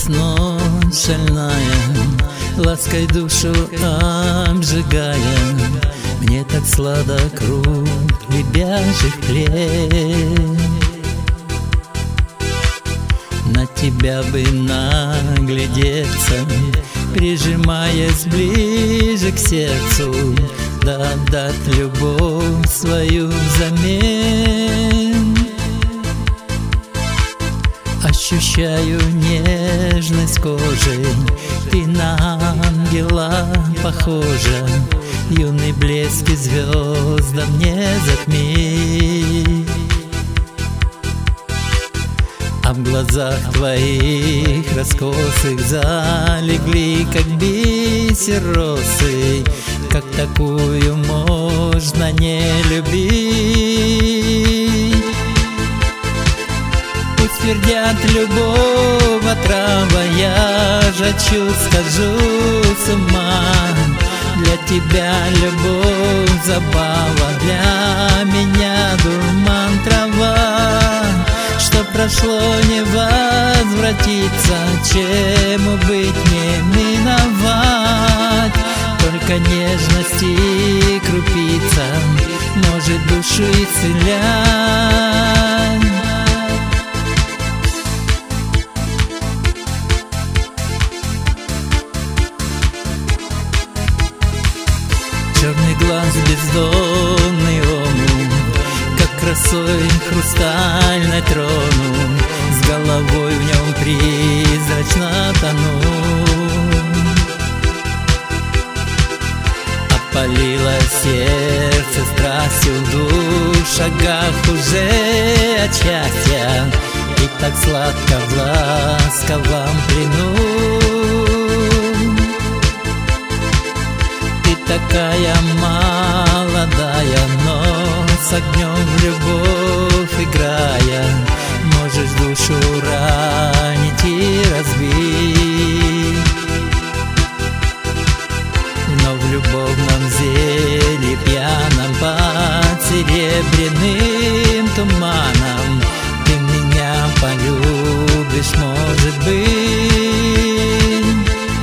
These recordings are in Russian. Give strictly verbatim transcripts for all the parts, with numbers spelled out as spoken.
Закружилась ночь шальная, лаской душу обжигая. Мне так сладок круг ребячих плеч. На тебя бы наглядеться, прижимаясь ближе к сердцу, да отдать любовь свою взамен. Ощущаю нежность кожи, ты на ангела похожа. Юный блеск и звездам не затмить. А в глазах твоих раскосых залегли, как бисер росы. Как такую можно не любить? Пусть твердят любовь отрава, я жачу, схожу с ума. Для тебя любовь забава, для меня дурман трава. Что прошло не возвратиться, чему быть не миновать. Только нежности и крупица может душу исцелять. Черный глаз, бездонный омут, как красой хрустальной трону, с головой в нем призрачно тону. Опалило сердце страстью, в двух шагах уже от счастья, и так сладко в ласковом плену. Такая молодая, но с огнем в любовь играя, можешь душу ранить и разбить. Но в любовном зелье пьяном под серебряным туманом ты меня полюбишь, может быть.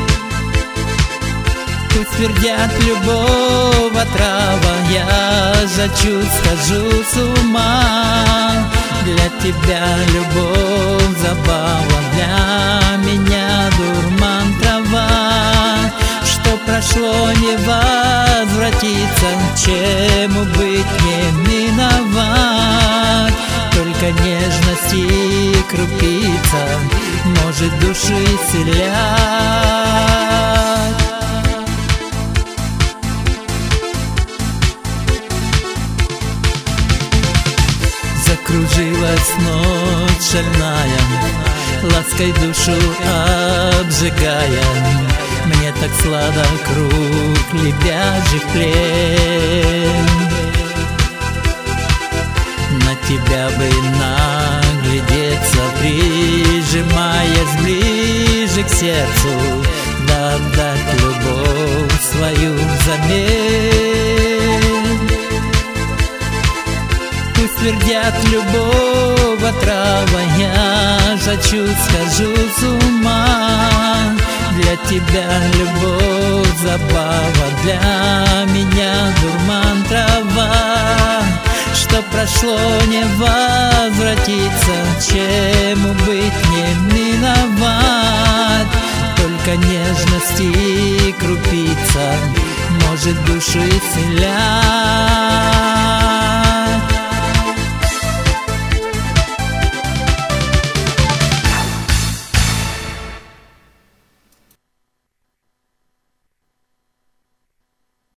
Пусть твердят любовь отрава, я жачу, схожу с ума. Для тебя любовь забава, для меня дурман трава. Что прошло не возвратиться, чему быть не миновать. Только нежность и крупица может душу исцелять. Закружилась ночь шальная, лаской душу обжигая. Мне так сладок круг лебяжьих плеч. На тебя бы наглядеться, прижимаясь ближе к сердцу, да отдать любовь свою взамен. Пусть твердят любовь отрава, я жачу, схожу с ума. Для тебя любовь забава, для меня дурман трава. Что прошло не возвратиться, чему быть не миновать. Только нежности и крупица может душу исцелять.